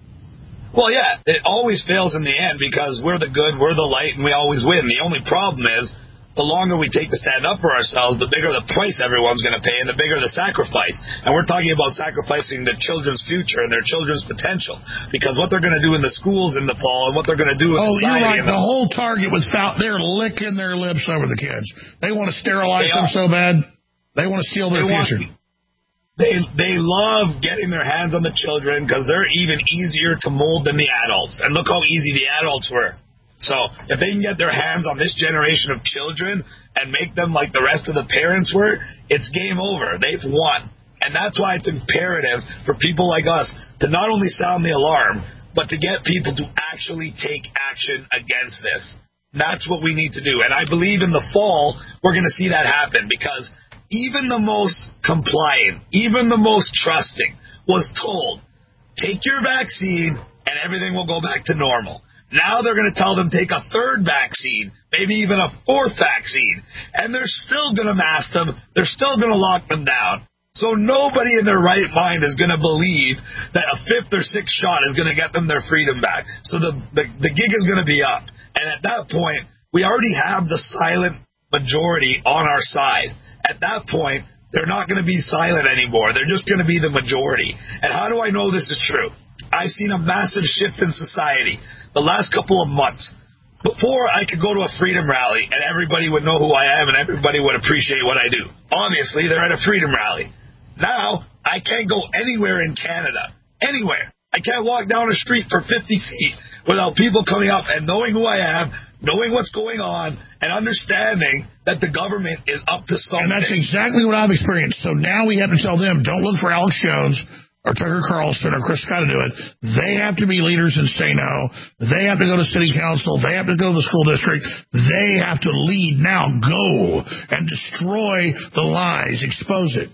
Well, yeah, it always fails in the end because we're the good, we're the light, and we always win. The only problem is the longer we take to stand up for ourselves, the bigger the price everyone's going to pay and the bigger the sacrifice. And we're talking about sacrificing the children's future and their children's potential, because what they're going to do in the schools in the fall and what they're going to do in oh, society. Oh, you're right. The, the whole target was foul. They're licking their lips over the kids. They want to sterilize them so bad. They want to steal their future. Want, they they love getting their hands on the children because they're even easier to mold than the adults. And look how easy the adults were. So if they can get their hands on this generation of children and make them like the rest of the parents were, it's game over. They've won. And that's why it's imperative for people like us to not only sound the alarm, but to get people to actually take action against this. That's what we need to do. And I believe in the fall, we're going to see that happen, because even the most compliant, even the most trusting was told, take your vaccine and everything will go back to normal. Now they're going to tell them take a third vaccine, maybe even a fourth vaccine, and they're still going to mask them. They're still going to lock them down. So nobody in their right mind is going to believe that a fifth or sixth shot is going to get them their freedom back. So the, the, the gig is going to be up. And at that point, we already have the silent majority on our side. At that point, they're not going to be silent anymore. They're just going to be the majority. And how do I know this is true? I've seen a massive shift in society the last couple of months. Before, I could go to a freedom rally and everybody would know who I am and everybody would appreciate what I do. Obviously, they're at a freedom rally. Now, I can't go anywhere in Canada. Anywhere. I can't walk down a street for fifty feet without people coming up and knowing who I am, knowing what's going on, and understanding that the government is up to something. And that's exactly what I've experienced. So now we have to tell them, don't look for Alex Jones or Tucker Carlson or Chris Scott to do it. They have to be leaders and say no. They have to go to city council. They have to go to the school district. They have to lead now. Go and destroy the lies. Expose it.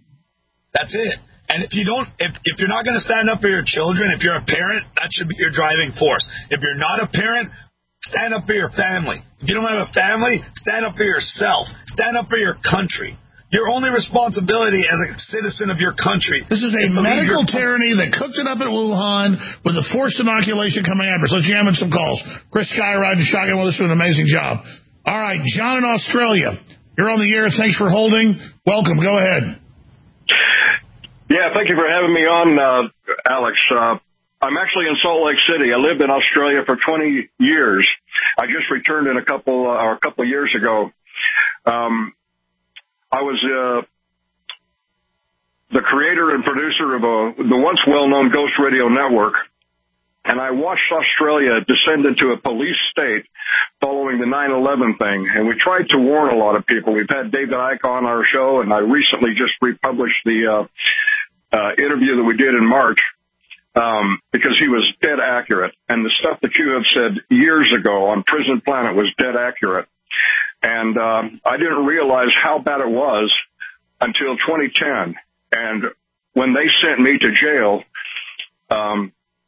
That's it. And if you don't, if, if you're not going to stand up for your children, if you're a parent, that should be your driving force. If you're not a parent, stand up for your family. If you don't have a family, stand up for yourself. Stand up for your country. Your only responsibility as a citizen of your country. This is a medical tyranny that cooked it up at Wuhan with the forced inoculation coming after us. Let's jam in some calls. Chris Sky riding shotgun with us, doing an amazing job. All right, John in Australia. You're on the air. Thanks for holding. Welcome. Go ahead. Yeah, thank you for having me on, uh, Alex. Uh, I'm actually in Salt Lake City. I lived in Australia for twenty years. I just returned in a couple, uh, or a couple of years ago. Um, I was uh, the creator and producer of a, the once well-known Ghost Radio Network, and I watched Australia descend into a police state following the nine eleven thing, and we tried to warn a lot of people. We've had David Icke on our show, and I recently just republished the uh, uh, interview that we did in March, um, because he was dead accurate, and the stuff that you have said years ago on Prison Planet was dead accurate. And um, I didn't realize how bad it was until twenty ten. And when they sent me to jail, um,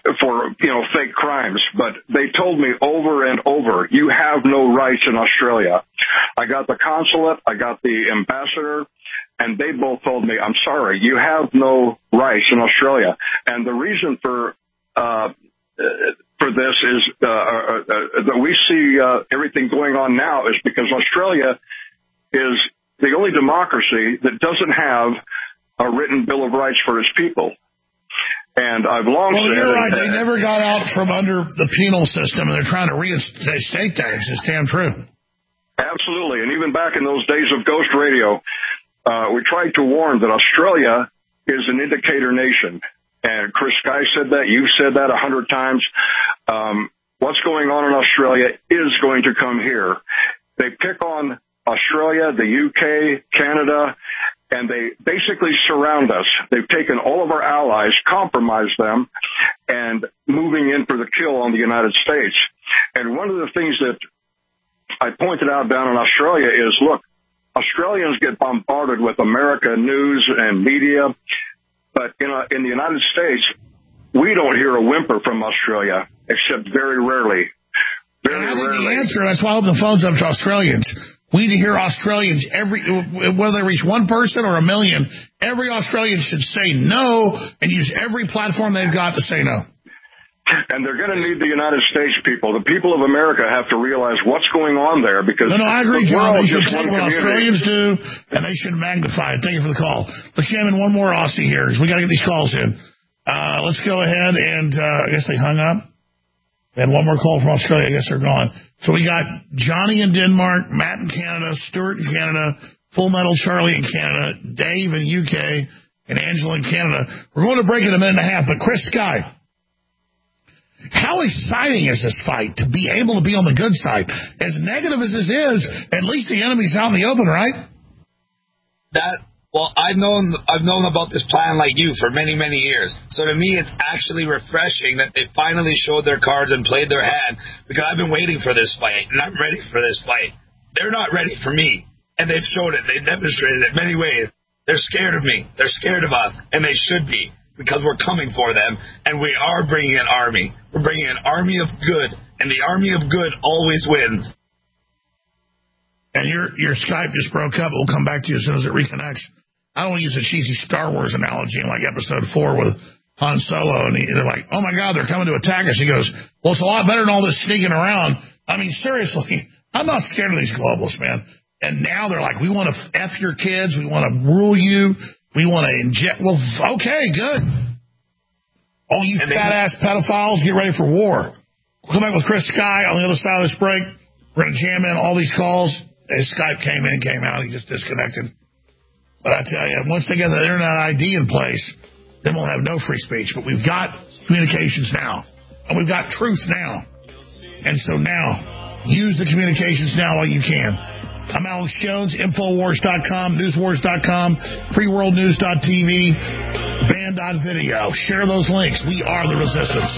for, you know, fake crimes, but they told me over and over, you have no rights in Australia. I got the consulate, I got the ambassador, and they both told me, I'm sorry, you have no rights in Australia. And the reason for uh for this is uh, uh, uh that we see uh, everything going on now is because Australia is the only democracy that doesn't have a written Bill of Rights for its people. And I've long well, said... Well, you're right. They never got out from under the penal system, and they're trying to reinstate that. It's just damn true. Absolutely. And even back in those days of ghost radio, uh, we tried to warn that Australia is an indicator nation. And Chris Sky said that. You've said that a hundred times. Um, what's going on in Australia is going to come here. They pick on Australia, the U K, Canada, and they basically surround us. They've taken all of our allies, compromised them, and moving in for the kill on the United States. And one of the things that I pointed out down in Australia is, look, Australians get bombarded with America news and media, but in, a, in the United States, we don't hear a whimper from Australia, except very rarely. Very and I think rarely. the answer, that's why I open the phones up to Australians. We need to hear Australians, every whether they reach one person or a million, every Australian should say no and use every platform they've got to say no. And they're going to need the United States people. The people of America have to realize what's going on there because... No, no, I agree, the John. world They should is take one what community. Australians do, and they should magnify it. Thank you for the call. Let's jam in one more Aussie here because we got to get these calls in. Uh, let's go ahead and uh, I guess they hung up. And one more call from Australia. I guess they're gone. So we got Johnny in Denmark, Matt in Canada, Stuart in Canada, Full Metal Charlie in Canada, Dave in U K, and Angela in Canada. We're going to break in a minute and a half, but Chris Sky, how exciting is this fight to be able to be on the good side? As negative as this is, at least the enemy's out in the open, right? That... Well, I've known I've known about this plan like you for many, many years. So to me, it's actually refreshing that they finally showed their cards and played their hand because I've been waiting for this fight, and I'm ready for this fight. They're not ready for me, and they've showed it. They've demonstrated it in many ways. They're scared of me. They're scared of us, and they should be because we're coming for them, and we are bringing an army. We're bringing an army of good, and the army of good always wins. And your your Skype just broke up. We'll come back to you as soon as it reconnects. I don't want to use a cheesy Star Wars analogy in like episode four with Han Solo, and he, they're like, oh, my God, they're coming to attack us. He goes, well, it's a lot better than all this sneaking around. I mean, seriously, I'm not scared of these globalists, man. And now they're like, we want to F your kids. We want to rule you. We want to inject. Well, okay, good. All you fat-ass pedophiles, get ready for war. We'll come back with Chris Sky on the other side of this break. We're going to jam in all these calls. His Skype came in, came out. He just disconnected. But I tell you, once they get the Internet I D in place, then we'll have no free speech. But we've got communications now. And we've got truth now. And so now, use the communications now while you can. I'm Alex Jones, Infowars dot com, Newswars dot com, Free World News dot T V, Band dot video. Share those links. We are the resistance.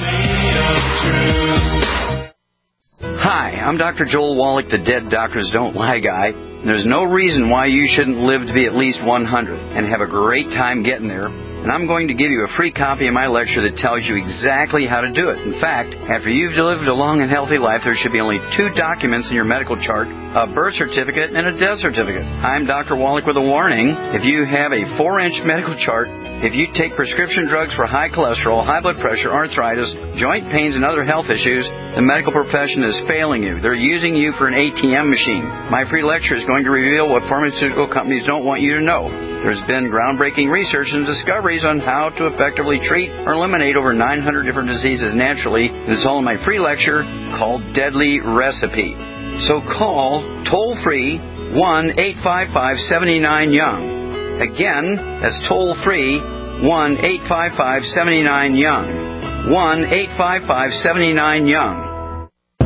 Hi, I'm Doctor Joel Wallach, the Dead Doctors Don't Lie guy. There's no reason why you shouldn't live to be at least one hundred and have a great time getting there. And I'm going to give you a free copy of my lecture that tells you exactly how to do it. In fact, after you've lived a long and healthy life, there should be only two documents in your medical chart, a birth certificate and a death certificate. I'm Doctor Wallach with a warning. If you have a four-inch medical chart, if you take prescription drugs for high cholesterol, high blood pressure, arthritis, joint pains, and other health issues, the medical profession is failing you. They're using you for an A T M machine. My free lecture is going to reveal what pharmaceutical companies don't want you to know. There's been groundbreaking research and discoveries on how to effectively treat or eliminate over nine hundred different diseases naturally. It's all in my free lecture called Deadly Recipe. So call toll-free one eight five five, seven nine, young. Again, that's toll-free one eight five five, seven nine, young. one eight five five, seven nine, young.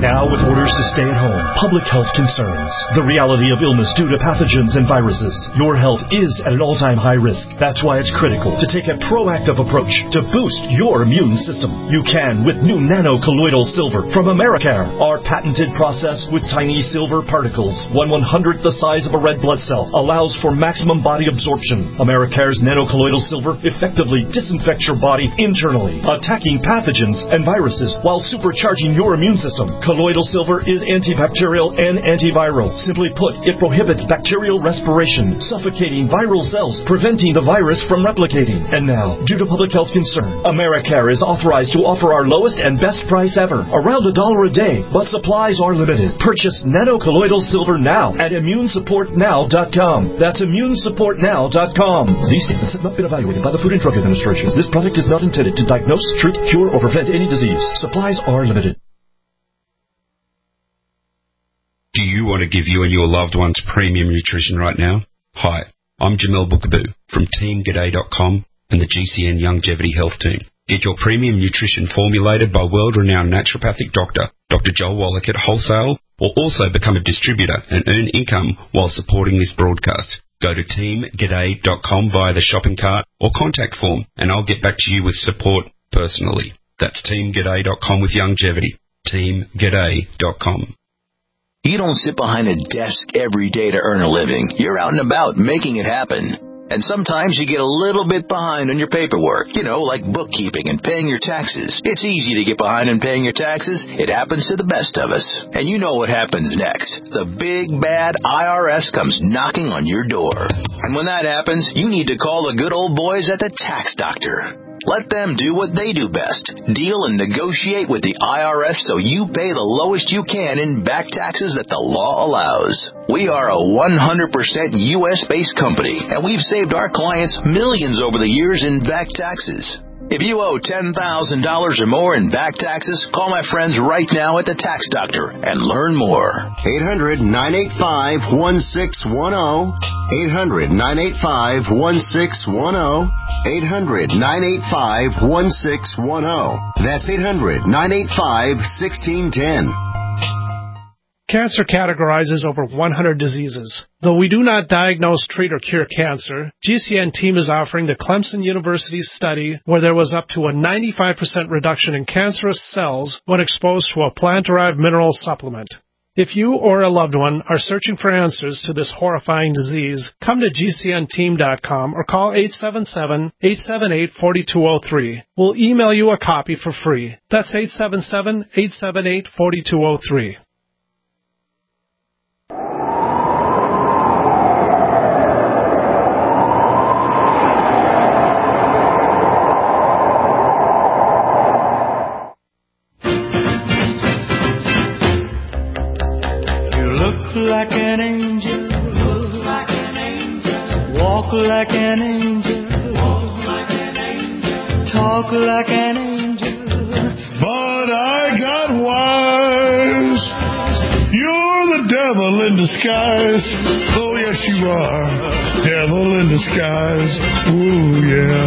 Now with orders to stay at home, public health concerns, the reality of illness due to pathogens and viruses, your health is at an all-time high risk. That's why it's critical to take a proactive approach to boost your immune system. You can with new nano-colloidal silver from Americare. Our patented process with tiny silver particles, one one-hundredth the size of a red blood cell, allows for maximum body absorption. Americare's nano-colloidal silver effectively disinfects your body internally, attacking pathogens and viruses while supercharging your immune system. Colloidal silver is antibacterial and antiviral. Simply put, it prohibits bacterial respiration, suffocating viral cells, preventing the virus from replicating. And now, due to public health concern, Americare is authorized to offer our lowest and best price ever, around a dollar a day, but supplies are limited. Purchase nano-colloidal silver now at immune support now dot com. That's immune support now dot com. These statements have not been evaluated by the Food and Drug Administration. This product is not intended to diagnose, treat, cure, or prevent any disease. Supplies are limited. Do you want to give you and your loved ones premium nutrition right now? Hi, I'm Jamel Bookaboo from team g'day dot com and the G C N Longevity Health Team. Get your premium nutrition formulated by world-renowned naturopathic doctor, Doctor Joel Wallach at wholesale, or also become a distributor and earn income while supporting this broadcast. Go to team g'day dot com via the shopping cart or contact form, and I'll get back to you with support personally. That's team g'day dot com with longevity. team g'day dot com. You don't sit behind a desk every day to earn a living. You're out and about making it happen. And sometimes you get a little bit behind on your paperwork, you know, like bookkeeping and paying your taxes. It's easy to get behind in paying your taxes. It happens to the best of us. And you know what happens next. The big, bad I R S comes knocking on your door. And when that happens, you need to call the good old boys at the Tax Doctor. Let them do what they do best. Deal and negotiate with the I R S so you pay the lowest you can in back taxes that the law allows. We are a one hundred percent U S-based company, and we've saved our clients millions over the years in back taxes. If you owe ten thousand dollars or more in back taxes, call my friends right now at the Tax Doctor and learn more. eight hundred, nine eight five, one six one zero. eight hundred, nine eight five, one six one zero. eight hundred, nine eight five, one six one zero. That's eight hundred, nine eight five, one six one zero. Cancer categorizes over one hundred diseases. Though we do not diagnose, treat, or cure cancer, G C N team is offering the Clemson University study where there was up to a ninety-five percent reduction in cancerous cells when exposed to a plant-derived mineral supplement. If you or a loved one are searching for answers to this horrifying disease, come to G C N team dot com or call eight seven seven, eight seven eight, four two zero three. We'll email you a copy for free. That's eight seven seven, eight seven eight, four two zero three. Like an angel, look like an angel, walk like an angel, walk like an angel, talk like an angel. But I got wise. You're the devil in disguise. Oh yes, you are, devil in disguise. Ooh yeah.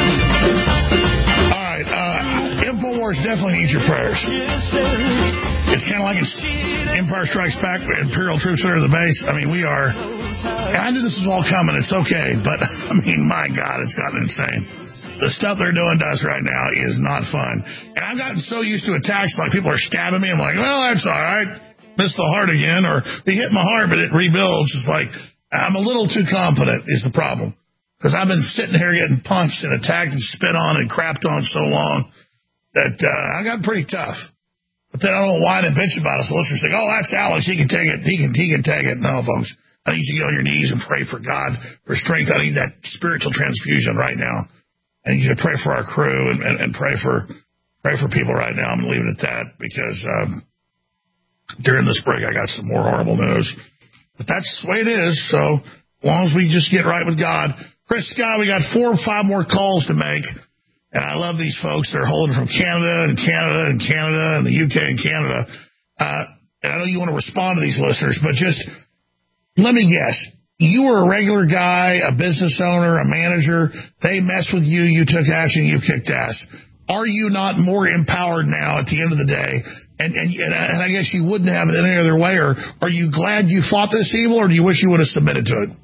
All right, uh, InfoWars definitely needs your prayers. It's kind of like it's Empire Strikes Back, Imperial troops under the base. I mean, we are... I knew this was all coming. It's okay. But, I mean, my God, it's gotten insane. The stuff they're doing to us right now is not fun. And I've gotten so used to attacks, like people are stabbing me. I'm like, well, that's all right. Missed the heart again. Or they hit my heart, but it rebuilds. It's like, I'm a little too confident is the problem. Because I've been sitting here getting punched and attacked and spit on and crapped on so long that uh, I got pretty tough. But then I don't whine and bitch about it. So listeners think, oh, that's Alex. He can take it. He can, he can take it. No, folks. I need you to get on your knees and pray for God for strength. I need that spiritual transfusion right now. I need you to pray for our crew and, and, and pray for pray for people right now. I'm going to leave it at that because um, during this break I got some more horrible news. But that's the way it is. So as long as we just get right with God. Chris Scott, we got four or five more calls to make. And I love these folks. They're holding from Canada and Canada and Canada and the U K and Canada. Uh, and I know you want to respond to these listeners, but just let me guess. You were a regular guy, a business owner, a manager. They messed with you. You took action. You kicked ass. Are you not more empowered now at the end of the day And, and and I guess you wouldn't have it any other way. Or are you glad you fought this evil, or do you wish you would have submitted to it?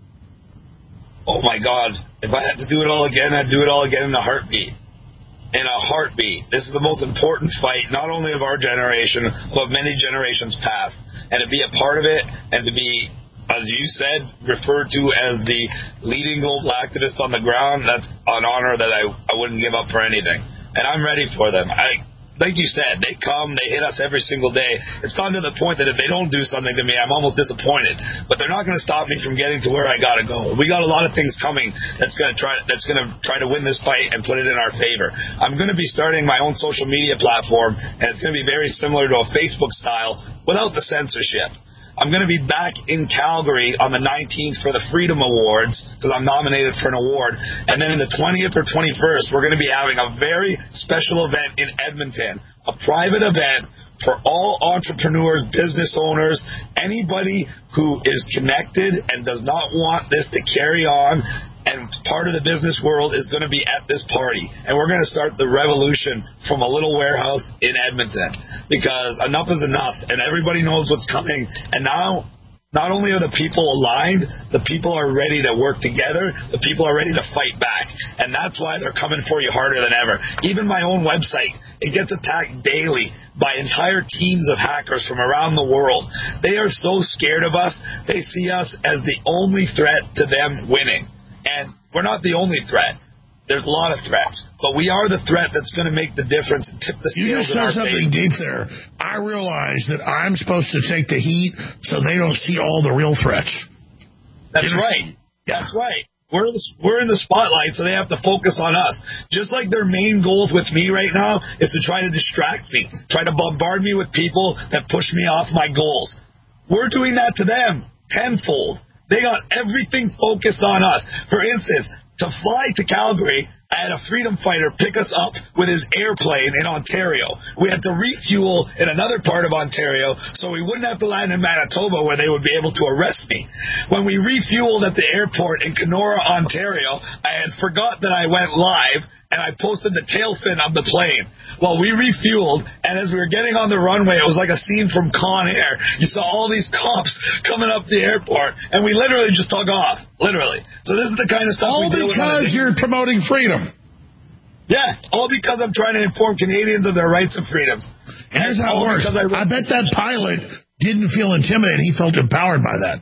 Oh, my God. If I had to do it all again, I'd do it all again in a heartbeat. In a heartbeat. This is the most important fight, not only of our generation, but of many generations past. And to be a part of it, and to be, as you said, referred to as the leading global activist on the ground, that's an honor that I, I wouldn't give up for anything. And I'm ready for them. I... Like you said, they come, they hit us every single day. It's gotten to the point that if they don't do something to me, I'm almost disappointed. But they're not going to stop me from getting to where I got to go. We got a lot of things coming that's going to try that's going to try to win this fight and put it in our favor. I'm going to be starting my own social media platform, and it's going to be very similar to a Facebook style without the censorship. I'm going to be back in Calgary on the nineteenth for the Freedom Awards because I'm nominated for an award. And then in the twentieth or twenty-first, we're going to be having a very special event in Edmonton, a private event for all entrepreneurs, business owners, anybody who is connected and does not want this to carry on. And part of the business world is going to be at this party. And we're going to start the revolution from a little warehouse in Edmonton. Because enough is enough. And everybody knows what's coming. And now, not only are the people aligned, the people are ready to work together. The people are ready to fight back. And that's why they're coming for you harder than ever. Even my own website, it gets attacked daily by entire teams of hackers from around the world. They are so scared of us, they see us as the only threat to them winning. And we're not the only threat. There's a lot of threats. But we are the threat that's going to make the difference and tip the scales in our favor. You just said something deep there. I realize that I'm supposed to take the heat so they don't see all the real threats. That's right. That's right. We're in, the, we're in the spotlight, so they have to focus on us. Just like their main goals with me right now is to try to distract me, try to bombard me with people that push me off my goals. We're doing that to them tenfold. They got everything focused on us. For instance, to fly to Calgary, I had a freedom fighter pick us up with his airplane in Ontario. We had to refuel in another part of Ontario so we wouldn't have to land in Manitoba where they would be able to arrest me. When we refueled at the airport in Kenora, Ontario, I had forgot that I went live, and I posted the tail fin of the plane. Well, we refueled, and as we were getting on the runway, it was like a scene from Con Air. You saw all these cops coming up the airport, and we literally just took off. Literally. So this is the kind of stuff all we do. All because you're promoting freedom. Yeah, all because I'm trying to inform Canadians of their rights and freedoms. And here's how it works. I, I bet that pilot didn't feel intimidated. He felt empowered by that.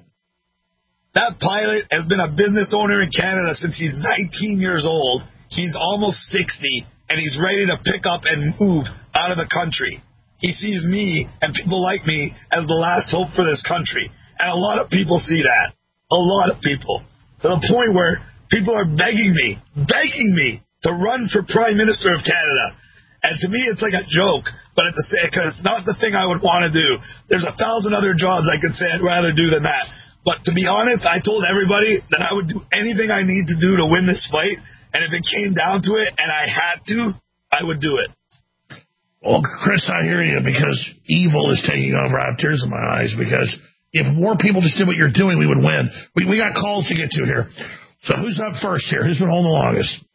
That pilot has been a business owner in Canada since he's nineteen years old. He's almost sixty, and he's ready to pick up and move out of the country. He sees me and people like me as the last hope for this country. And a lot of people see that. A lot of people. To the point where people are begging me, begging me to run for Prime Minister of Canada. And to me, it's like a joke, but at the same, because it's not the thing I would want to do. There's a thousand other jobs I could say I'd rather do than that. But to be honest, I told everybody that I would do anything I need to do to win this fight. And if it came down to it and I had to, I would do it. Well, Chris, I hear you, because evil is taking over. I have tears in my eyes, because if more people just did what you're doing, we would win. We, we got calls to get to here. So who's up first here? Who's been holding the longest?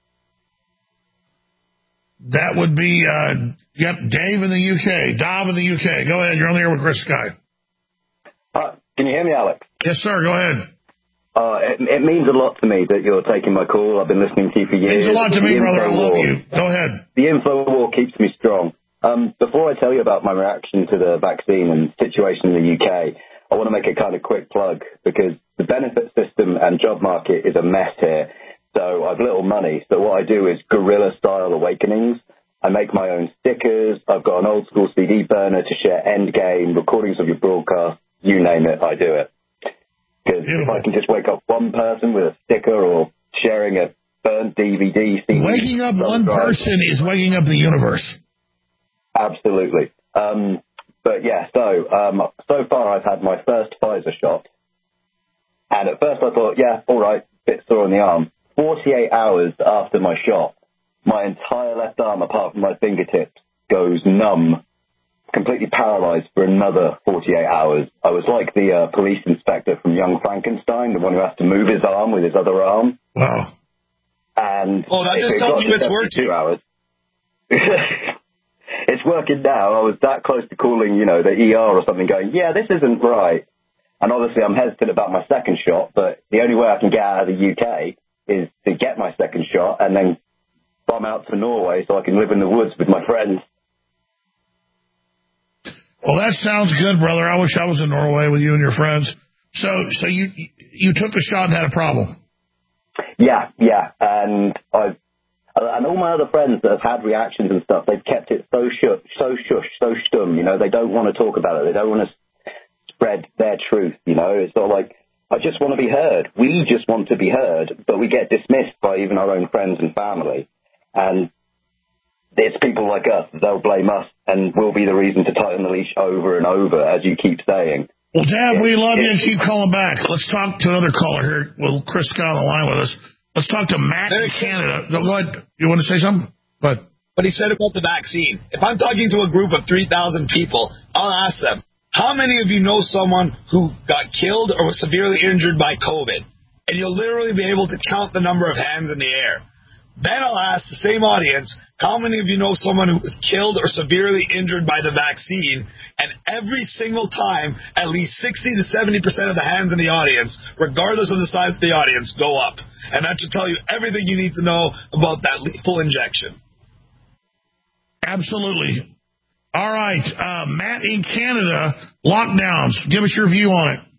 That would be, uh, yep, Dave in the U K. Dov in the U K. Go ahead. You're on the air with Chris Sky. Uh, can you hear me, Alex? Yes, sir. Go ahead. Uh, it, it means a lot to me that you're taking my call. I've been listening to you for years. It means a lot to me, brother. I love you. Go ahead. The info war keeps me strong. Um, before I tell you about my reaction to the vaccine and situation in the U K, I want to make a kind of quick plug, because the benefit system and job market is a mess here. So I've little money. So what I do is guerrilla-style awakenings. I make my own stickers. I've got an old-school C D burner to share endgame, recordings of your broadcast. You name it, I do it. Because if I can just wake up one person with a sticker or sharing a burnt D V D... C D, waking up one drive, person is waking up the universe. Absolutely. Um, but yeah, so um, so far I've had my first Pfizer shot. And at first I thought, yeah, all right, bit sore on the arm. forty-eight hours after my shot, my entire left arm, apart from my fingertips, goes numb, completely paralyzed for another forty-eight hours. I was like the uh, police inspector from Young Frankenstein, the one who has to move his arm with his other arm. Wow. And oh, that just tells you it's working. Hours, it's working now. I was that close to calling, you know, the E R or something going, yeah, this isn't right. And obviously I'm hesitant about my second shot, but the only way I can get out of the U K is to get my second shot and then bomb out to Norway so I can live in the woods with my friends. Well, that sounds good, brother. I wish I was in Norway with you and your friends. So, so you you took the shot and had a problem? Yeah, yeah. And I've and all my other friends that have had reactions and stuff, they've kept it so shush, so shush, so stum. You know, they don't want to talk about it. They don't want to spread their truth. You know, it's sort of like, I just want to be heard. We just want to be heard, but we get dismissed by even our own friends and family. And it's people like us, they'll blame us, and we'll be the reason to tighten the leash over and over, as you keep saying. Well, Dad, we love you and keep calling back. Let's talk to another caller here. Well, Chris Scott on the line with us. Let's talk to Matt in Canada. Go ahead. You want to say something? Go ahead. What he said about the vaccine. If I'm talking to a group of three thousand people, I'll ask them, how many of you know someone who got killed or was severely injured by COVID? And you'll literally be able to count the number of hands in the air. Then I'll ask the same audience, how many of you know someone who was killed or severely injured by the vaccine? And every single time, at least sixty to seventy percent of the hands in the audience, regardless of the size of the audience, go up. And that should tell you everything you need to know about that lethal injection. Absolutely. All right, uh, Matt in Canada, lockdowns. Give us your view on it.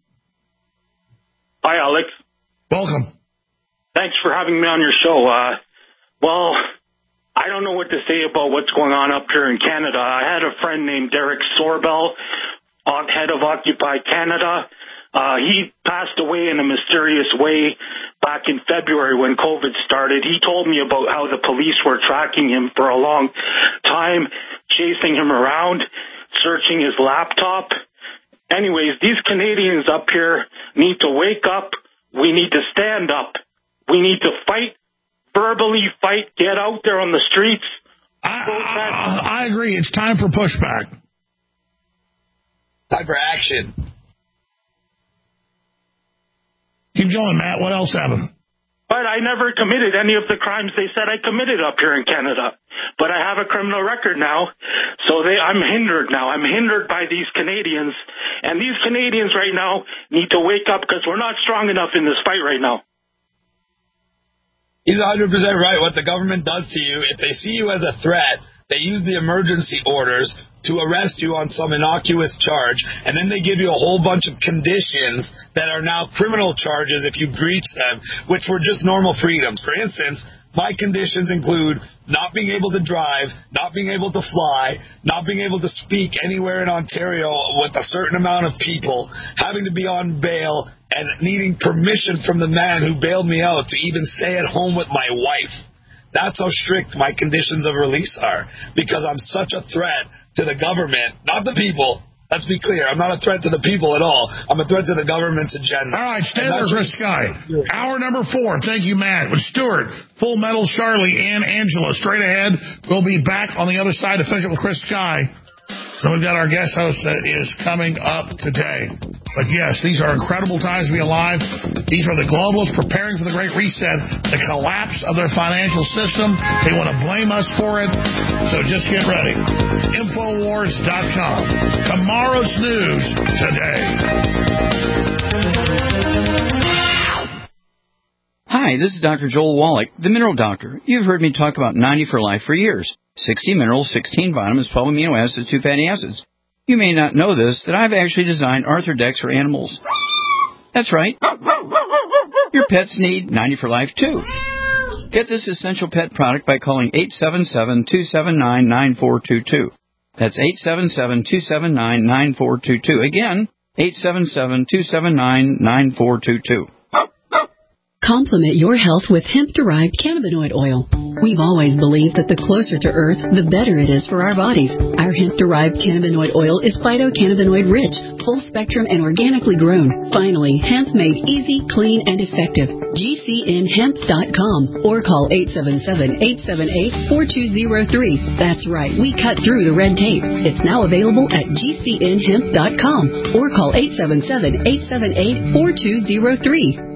Hi, Alex. Welcome. Thanks for having me on your show. Uh, well, I don't know what to say about what's going on up here in Canada. I had a friend named Derek Sorbell, head of Occupy Canada. Uh, he passed away in a mysterious way back in February when COVID started. He told me about how the police were tracking him for a long time, chasing him around, searching his laptop. Anyways, these Canadians up here need to wake up. We need to stand up. We need to fight, verbally fight, get out there on the streets. I, I, I agree. It's time for pushback. Time for action. Keep going, Matt. What else happened? But I never committed any of the crimes they said I committed up here in Canada. But I have a criminal record now, so they, I'm hindered now. I'm hindered by these Canadians. And these Canadians right now need to wake up because we're not strong enough in this fight right now. He's one hundred percent right. What the government does to you, if they see you as a threat, they use the emergency orders to arrest you on some innocuous charge, and then they give you a whole bunch of conditions that are now criminal charges if you breach them, which were just normal freedoms. For instance, my conditions include not being able to drive, not being able to fly, not being able to speak anywhere in Ontario with a certain amount of people, having to be on bail, and needing permission from the man who bailed me out to even stay at home with my wife. That's how strict my conditions of release are, because I'm such a threat to the government, not the people. Let's be clear. I'm not a threat to the people at all. I'm a threat to the government's agenda. All right, stay there, Chris Sky. Hour number four. Thank you, Matt. With Stuart, Full Metal, Charlie, and Angela. Straight ahead, we'll be back on the other side to finish it with Chris Sky. Then we've got our guest host that is coming up today. But yes, these are incredible times to be alive. These are the globalists preparing for the Great Reset, the collapse of their financial system. They want to blame us for it. So just get ready. Infowars dot com. Tomorrow's news today. Hi, this is Doctor Joel Wallach, the Mineral Doctor. You've heard me talk about ninety for Life for years. sixty minerals, sixteen vitamins, twelve amino acids, two fatty acids. You may not know this, that I've actually designed Arthrodex for animals. That's right. Your pets need ninety for Life, too. Get this essential pet product by calling eight seven seven, two seven nine, nine four two two. That's eight seven seven, two seven nine, nine four two two. Again, eight seven seven, two seven nine, nine four two two. Complement your health with hemp-derived cannabinoid oil. We've always believed that the closer to Earth, the better it is for our bodies. Our hemp-derived cannabinoid oil is phytocannabinoid-rich, full-spectrum, and organically grown. Finally, hemp made easy, clean, and effective. G C N hemp dot com or call eight seven seven, eight seven eight, four two zero three. That's right, we cut through the red tape. It's now available at G C N hemp dot com or call eight seven seven, eight seven eight, four two zero three.